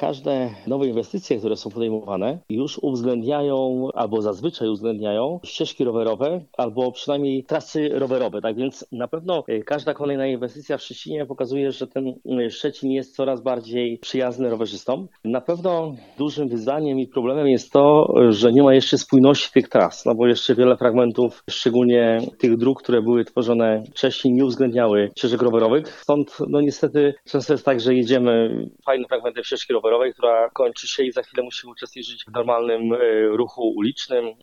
każde nowe inwestycje, które są podejmowane, już uwzględniają albo zazwyczaj uwzględniają ścieżki rowerowe albo przynajmniej trasy rowerowe. Tak więc na pewno każda kolejna inwestycja w Szczecinie pokazuje, że ten Szczecin jest coraz bardziej przyjazny rowerzystom. Na pewno dużym wyzwaniem i problemem jest to, że nie ma jeszcze spójności tych tras, no bo jeszcze wiele fragmentów, szczególnie tych dróg, które były tworzone wcześniej, nie uwzględniały ścieżek rowerowych. Stąd niestety często jest tak, że jedziemy fajnym fragmentem ścieżki rowerowej, która kończy się i za chwilę musimy uczestniczyć w normalnym ruchu ulicznym.